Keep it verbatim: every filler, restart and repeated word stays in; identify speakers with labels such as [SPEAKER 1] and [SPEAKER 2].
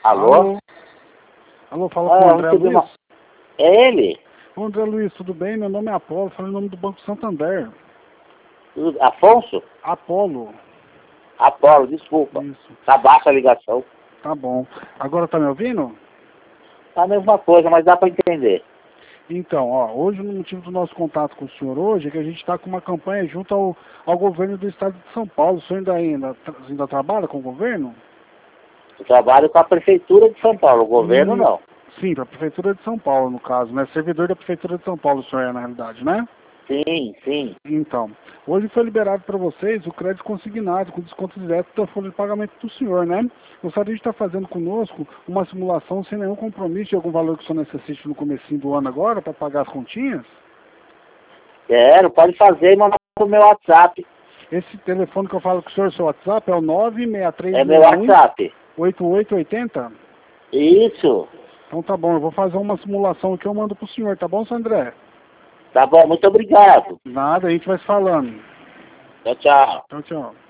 [SPEAKER 1] Alô?
[SPEAKER 2] Alô, Alô fala
[SPEAKER 1] Ah,
[SPEAKER 2] com o
[SPEAKER 1] eu
[SPEAKER 2] André
[SPEAKER 1] recebi
[SPEAKER 2] Luiz.
[SPEAKER 1] uma- É ele?
[SPEAKER 2] Ô, André Luiz, tudo bem? Meu nome é Apolo, falo em nome do Banco Santander.
[SPEAKER 1] Tudo- Afonso?
[SPEAKER 2] Apolo.
[SPEAKER 1] Apolo, desculpa.
[SPEAKER 2] Isso,
[SPEAKER 1] Tá baixa a ligação.
[SPEAKER 2] tá bom. Agora tá me ouvindo?
[SPEAKER 1] Tá a mesma coisa, mas dá pra entender.
[SPEAKER 2] Então, ó, hoje o motivo do nosso contato com o senhor hoje é que a gente está com uma campanha junto ao, ao governo do estado de São Paulo. O senhor ainda, ainda, tra- ainda trabalha com o governo?
[SPEAKER 1] Eu trabalho com a Prefeitura de São Paulo, o governo
[SPEAKER 2] Hum,
[SPEAKER 1] não.
[SPEAKER 2] Sim, para a Prefeitura de São Paulo, no caso, né? Servidor da Prefeitura de São Paulo, o senhor é, na realidade, né?
[SPEAKER 1] Sim, sim.
[SPEAKER 2] Então, hoje foi liberado para vocês o crédito consignado com desconto direto da folha de pagamento do senhor, né? Gostaria de estar fazendo conosco uma simulação sem nenhum compromisso de algum valor que o senhor necessite no comecinho do ano agora para pagar as continhas?
[SPEAKER 1] Quero, pode fazer e mandar pro meu WhatsApp.
[SPEAKER 2] Esse telefone que eu falo com o senhor, seu WhatsApp, é o nove seis três
[SPEAKER 1] É meu
[SPEAKER 2] seis um
[SPEAKER 1] WhatsApp.
[SPEAKER 2] oito oito oito zero?
[SPEAKER 1] Isso.
[SPEAKER 2] Então tá bom, eu vou fazer uma simulação aqui, eu mando pro senhor, tá bom, seu André?
[SPEAKER 1] Tá bom, muito obrigado.
[SPEAKER 2] Nada, a gente vai se falando.
[SPEAKER 1] Tchau, tchau.
[SPEAKER 2] Tchau, tchau.